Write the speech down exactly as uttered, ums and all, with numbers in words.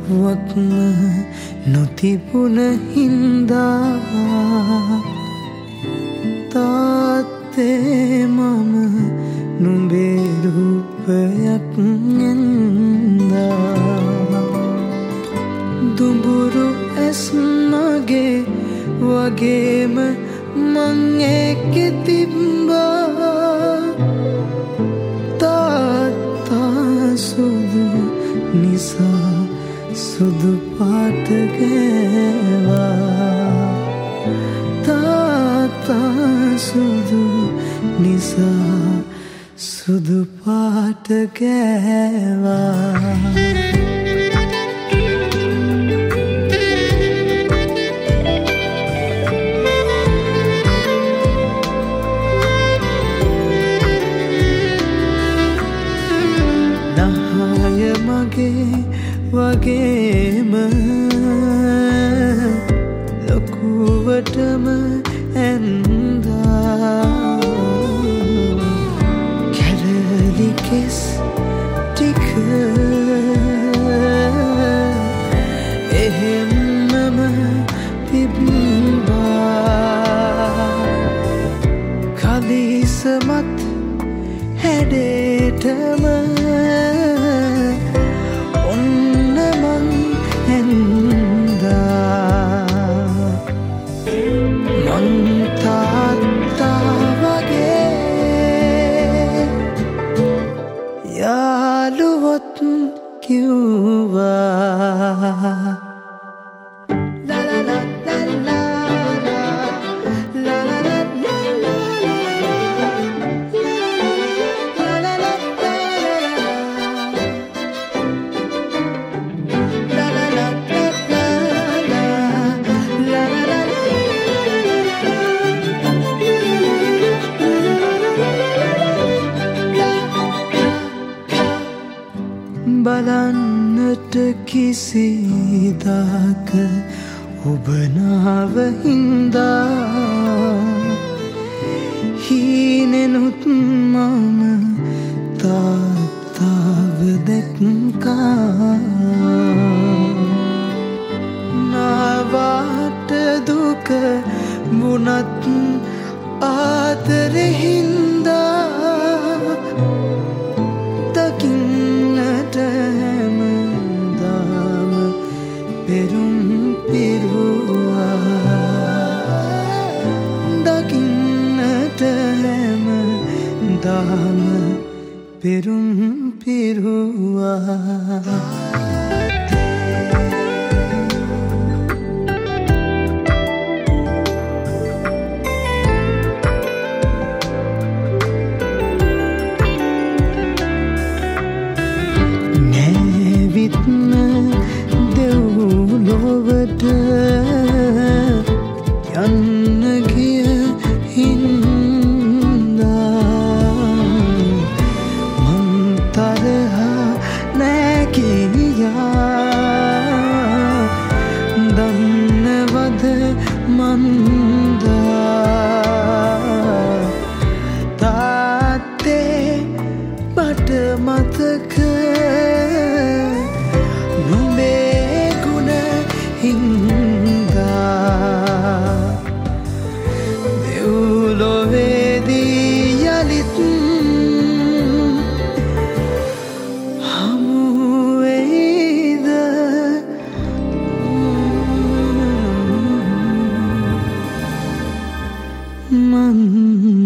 වක්ම නොතිබුණ හින්දා තාත්තේ මම නුඹේ රූපයක් ඇන්දා දුඹුරු ඇස් මගේ වගේම මං එක්කේ තිබ්බා තාත්තා සුදු නිසා සුදු පාට ගෑවා තාත්තා සුදු නිසා සුදු පාට ගෑවා වගේම ලොකුවටම ඇන්දා කැරලි කෙස් ටික එහෙම්මම තිබ්බා කලිසමත් හැඩේටම යාළුවොත් කිව්වා බලන්නට කිසිදාක ඔබ නාව හින්දා හීනෙනුත් මම තාත්තාව දැක්කා නාවාට දුක වුණත් ආදරේ හින්දා හැමදාම පෙරුම් පිරුවා දකින්නට හැමදාම පෙරුම් පිරුවා දෙව්ලොවට යන්න ගිය හින්දා මං තරහා නෑ කියා දන්නවද මන්දා තාත්තේ මට මතක දෙව්ලොවේදී යලිත් හමු වෙයිද මන්